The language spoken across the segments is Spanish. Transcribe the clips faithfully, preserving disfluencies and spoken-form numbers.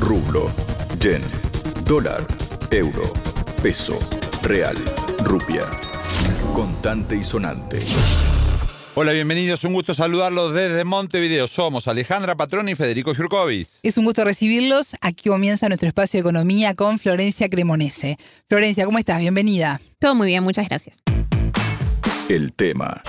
rublo, yen, dólar, euro, peso, real, rupia. Contante y sonante. Hola, bienvenidos. Un gusto saludarlos desde Montevideo. Somos Alejandra Patrón y Federico Jurkovic. Es un gusto recibirlos. Aquí comienza nuestro espacio de economía con Florencia Cremonese. Florencia, ¿cómo estás? Bienvenida. Todo muy bien, muchas gracias. El tema.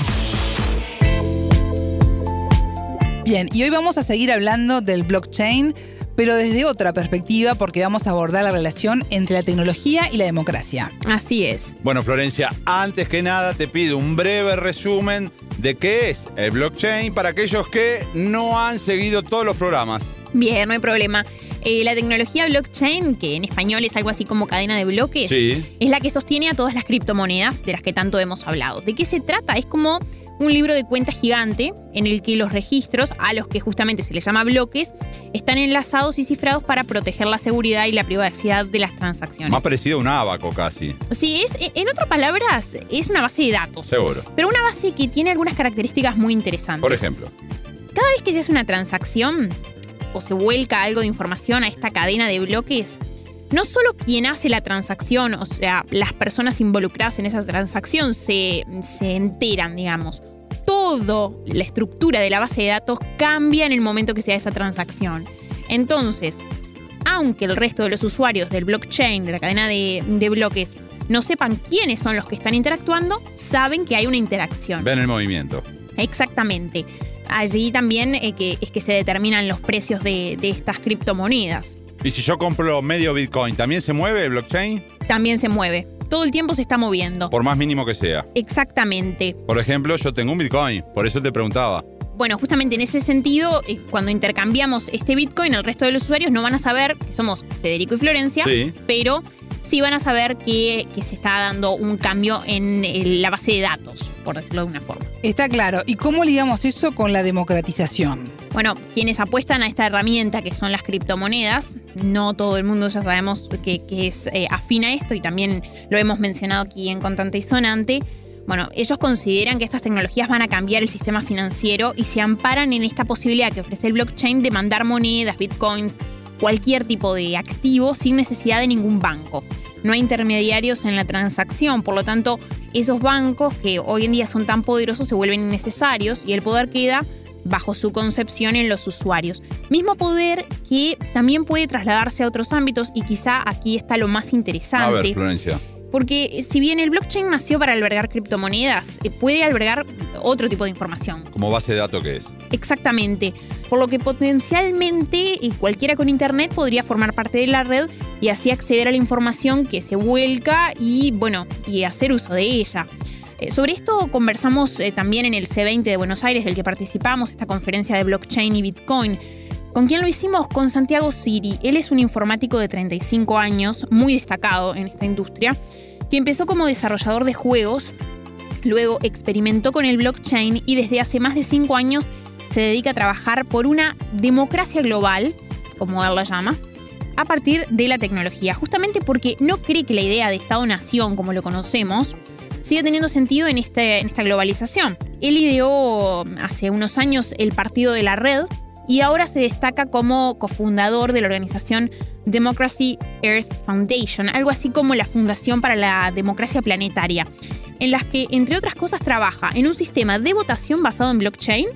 Bien, y hoy vamos a seguir hablando del blockchain, pero desde otra perspectiva, porque vamos a abordar la relación entre la tecnología y la democracia. Así es. Bueno, Florencia, antes que nada te pido un breve resumen de qué es el blockchain para aquellos que no han seguido todos los programas. Bien, no hay problema. Eh, la tecnología blockchain, que en español es algo así como cadena de bloques, sí, es la que sostiene a todas las criptomonedas de las que tanto hemos hablado. ¿De qué se trata? Es como un libro de cuentas gigante en el que los registros, a los que justamente se les llama bloques, están enlazados y cifrados para proteger la seguridad y la privacidad de las transacciones. Más parecido a un ábaco casi. Sí, es, en otras palabras, es una base de datos. Seguro. Pero una base que tiene algunas características muy interesantes. Por ejemplo, cada vez que se hace una transacción o se vuelca algo de información a esta cadena de bloques, no solo quien hace la transacción, o sea, las personas involucradas en esa transacción se, se enteran, digamos. Toda la estructura de la base de datos cambia en el momento que se da esa transacción. Entonces, aunque el resto de los usuarios del blockchain, de la cadena de, de bloques, no sepan quiénes son los que están interactuando, saben que hay una interacción. ven el movimiento. Exactamente. Allí también eh, que, es que se determinan los precios de, de estas criptomonedas. ¿Y si yo compro medio Bitcoin, también se mueve el blockchain? También se mueve. Todo el tiempo se está moviendo. Por más mínimo que sea. Exactamente. Por ejemplo, yo tengo un Bitcoin, por eso te preguntaba. Bueno, justamente en ese sentido, eh, cuando intercambiamos este Bitcoin, el resto de los usuarios no van a saber que somos Federico y Florencia, Sí. pero sí van a saber que, que se está dando un cambio en el- la base de datos, por decirlo de una forma. Está claro. ¿Y cómo ligamos eso con la democratización? Bueno, quienes apuestan a esta herramienta que son las criptomonedas, no todo el mundo ya sabemos que, que es eh, afín a esto y también lo hemos mencionado aquí en Contante y Sonante. Bueno, ellos consideran que estas tecnologías van a cambiar el sistema financiero y se amparan en esta posibilidad que ofrece el blockchain de mandar monedas, bitcoins, cualquier tipo de activo sin necesidad de ningún banco. No hay intermediarios en la transacción, por lo tanto, esos bancos que hoy en día son tan poderosos se vuelven innecesarios y el poder queda bajo su concepción en los usuarios. Mismo poder que también puede trasladarse a otros ámbitos y quizá aquí está lo más interesante. A ver, Florencia. Porque si bien el blockchain nació para albergar criptomonedas, eh, puede albergar otro tipo de información. ¿Como base de datos qué es? Exactamente. Por lo que potencialmente eh, cualquiera con internet podría formar parte de la red y así acceder a la información que se vuelca y, bueno, y hacer uso de ella. Eh, sobre esto conversamos eh, también en el C veinte de Buenos Aires, del que participamos, esta conferencia de blockchain y Bitcoin. ¿Con quién lo hicimos? Con Santiago Siri. Él es un informático de treinta y cinco años, muy destacado en esta industria, que empezó como desarrollador de juegos, luego experimentó con el blockchain y desde hace más de cinco años se dedica a trabajar por una democracia global, como él la llama, a partir de la tecnología, justamente porque no cree que la idea de Estado-nación, como lo conocemos, siga teniendo sentido en, este, en esta globalización. Él ideó hace unos años el Partido de la Red, y ahora se destaca como cofundador de la organización Democracy Earth Foundation, algo así como la Fundación para la Democracia Planetaria, en las que, entre otras cosas, trabaja en un sistema de votación basado en blockchain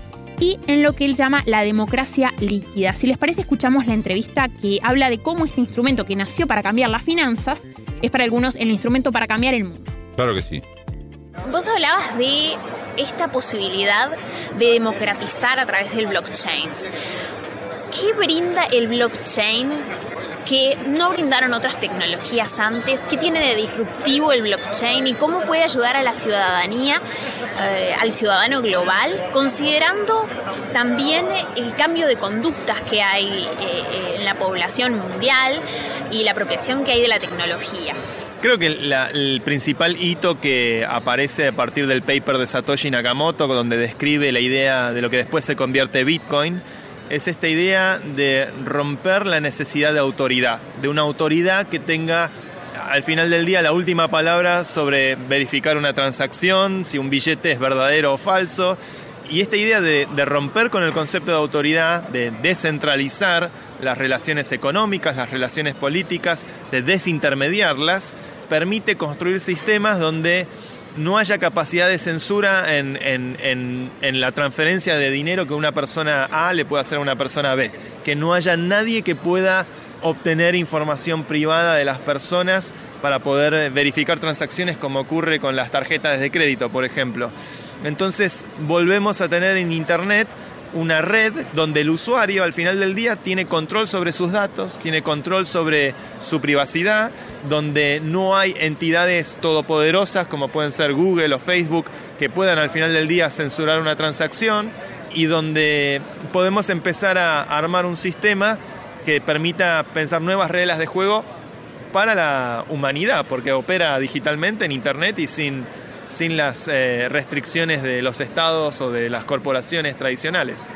y en lo que él llama la democracia líquida. Si les parece, escuchamos la entrevista que habla de cómo este instrumento que nació para cambiar las finanzas es para algunos el instrumento para cambiar el mundo. Claro que sí. Vos hablabas de esta posibilidad de democratizar a través del blockchain. ¿Qué brinda el blockchain que no brindaron otras tecnologías antes? ¿Qué tiene de disruptivo el blockchain y cómo puede ayudar a la ciudadanía, eh, al ciudadano global, considerando también el cambio de conductas que hay eh, en la población mundial y la apropiación que hay de la tecnología? Creo que la, el principal hito que aparece a partir del paper de Satoshi Nakamoto, donde describe la idea de lo que después se convierte en Bitcoin, es esta idea de romper la necesidad de autoridad, de una autoridad que tenga al final del día la última palabra sobre verificar una transacción, si un billete es verdadero o falso, Y esta idea de, de romper con el concepto de autoridad, de descentralizar las relaciones económicas, las relaciones políticas, de desintermediarlas, permite construir sistemas donde no haya capacidad de censura en, en, en, en la transferencia de dinero que una persona A le pueda hacer a una persona B. Que no haya nadie que pueda obtener información privada de las personas para poder verificar transacciones, como ocurre con las tarjetas de crédito, por ejemplo. Entonces volvemos a tener en Internet una red donde el usuario al final del día tiene control sobre sus datos, tiene control sobre su privacidad, donde no hay entidades todopoderosas como pueden ser Google o Facebook que puedan al final del día censurar una transacción, y donde podemos empezar a armar un sistema que permita pensar nuevas reglas de juego para la humanidad, porque opera digitalmente en Internet y sin, sin las eh, restricciones de los estados o de las corporaciones tradicionales.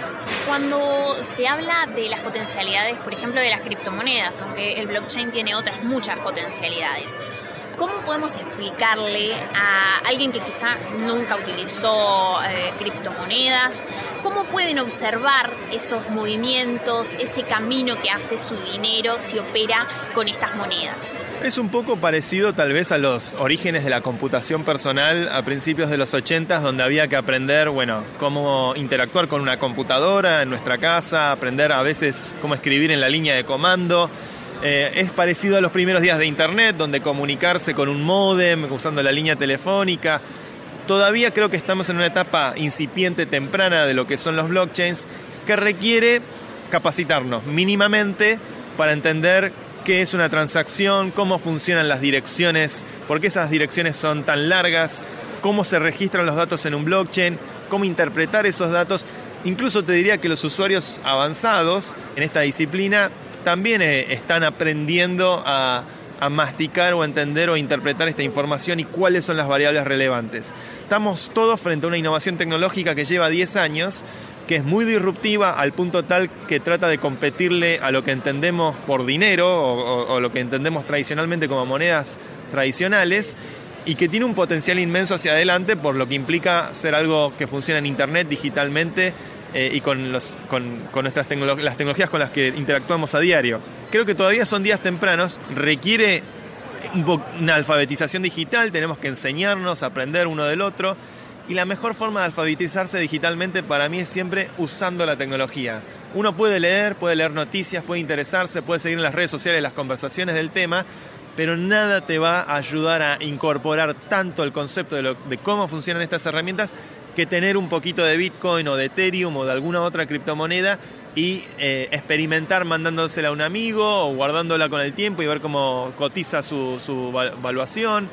Cuando se habla de las potencialidades, por ejemplo, de las criptomonedas, aunque el blockchain tiene otras muchas potencialidades, ¿cómo podemos explicarle a alguien que quizá nunca utilizó eh, criptomonedas? ¿Cómo pueden observar esos movimientos, ese camino que hace su dinero si opera con estas monedas? Es un poco parecido tal vez a los orígenes de la computación personal a principios de los ochentas, donde había que aprender, bueno, cómo interactuar con una computadora en nuestra casa, aprender a veces cómo escribir en la línea de comando. Eh, es parecido a los primeros días de Internet, donde comunicarse con un módem, usando la línea telefónica. Todavía creo que estamos en una etapa incipiente, temprana de lo que son los blockchains, que requiere capacitarnos mínimamente para entender qué es una transacción, cómo funcionan las direcciones, por qué esas direcciones son tan largas, cómo se registran los datos en un blockchain, cómo interpretar esos datos. Incluso te diría que los usuarios avanzados en esta disciplina también eh, están aprendiendo a, a masticar o entender o interpretar esta información y cuáles son las variables relevantes. Estamos todos frente a una innovación tecnológica que lleva diez años, que es muy disruptiva al punto tal que trata de competirle a lo que entendemos por dinero o, o, o lo que entendemos tradicionalmente como monedas tradicionales, y que tiene un potencial inmenso hacia adelante, por lo que implica ser algo que funciona en Internet digitalmente, Eh, y con, los, con, con nuestras tecnolo- las tecnologías con las que interactuamos a diario. Creo que todavía son días tempranos, requiere un po- una alfabetización digital, tenemos que enseñarnos, aprender uno del otro, y la mejor forma de alfabetizarse digitalmente para mí es siempre usando la tecnología. Uno puede leer, puede leer noticias, puede interesarse, puede seguir en las redes sociales las conversaciones del tema, pero nada te va a ayudar a incorporar tanto el concepto de, lo, de cómo funcionan estas herramientas que tener un poquito de Bitcoin o de Ethereum o de alguna otra criptomoneda y eh, experimentar mandándosela a un amigo o guardándola con el tiempo y ver cómo cotiza su, su valuación.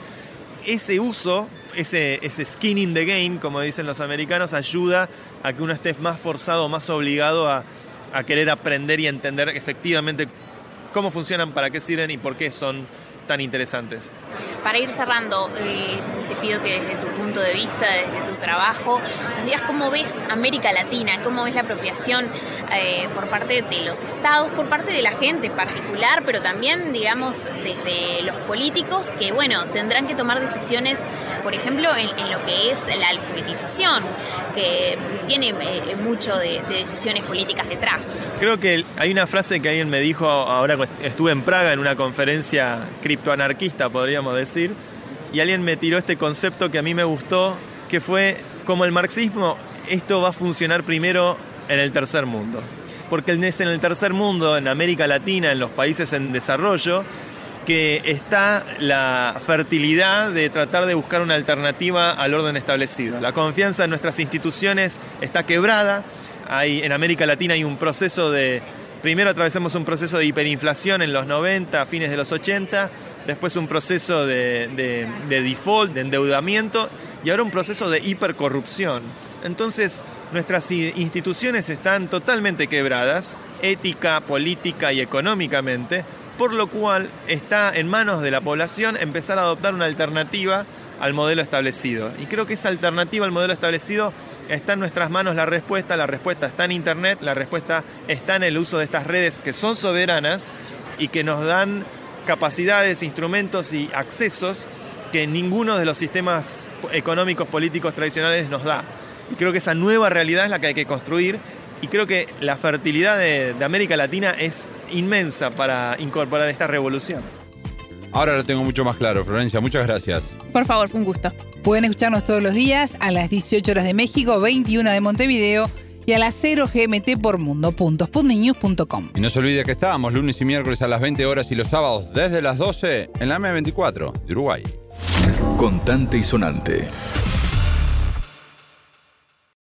Ese uso, ese, ese skin in the game, como dicen los americanos, ayuda a que uno esté más forzado, más obligado a, a querer aprender y entender efectivamente cómo funcionan, para qué sirven y por qué son tan interesantes. Para ir cerrando, eh, te pido que desde tu punto de vista, desde tu trabajo, nos digas cómo ves América Latina, cómo ves la apropiación eh, por parte de los estados, por parte de la gente en particular, pero también, digamos, desde los políticos que, bueno, tendrán que tomar decisiones, por ejemplo, en, en lo que es la alfabetización, que tiene eh, mucho de, de decisiones políticas detrás. Creo que hay una frase que alguien me dijo ahora que estuve en Praga en una conferencia criptoanarquista, podríamos decir, y alguien me tiró este concepto que a mí me gustó, que fue, como el marxismo, esto va a funcionar primero en el tercer mundo. Porque es en el tercer mundo, en América Latina, en los países en desarrollo, que está la fertilidad de tratar de buscar una alternativa al orden establecido. La confianza en nuestras instituciones está quebrada. Hay, en América Latina hay un proceso de... Primero atravesamos un proceso de hiperinflación en los noventa, a fines de los ochenta, después un proceso de, de, de default, de endeudamiento, y ahora un proceso de hipercorrupción. Entonces, nuestras instituciones están totalmente quebradas, ética, política y económicamente, por lo cual está en manos de la población empezar a adoptar una alternativa al modelo establecido. Y creo que esa alternativa al modelo establecido está en nuestras manos la respuesta, la respuesta está en Internet, la respuesta está en el uso de estas redes que son soberanas y que nos dan capacidades, instrumentos y accesos que ninguno de los sistemas económicos, políticos tradicionales nos da. Y creo que esa nueva realidad es la que hay que construir. Y creo que la fertilidad de, de América Latina es inmensa para incorporar esta revolución. Ahora lo tengo mucho más claro, Florencia. Muchas gracias. Por favor, fue un gusto. Pueden escucharnos todos los días a las dieciocho horas de México, veintiuna de Montevideo y a las cero G M T por mundo punto sputnik news punto com. Y no se olvide que estábamos lunes y miércoles a las veinte horas y los sábados desde las doce en la M veinticuatro de Uruguay. Contante y sonante.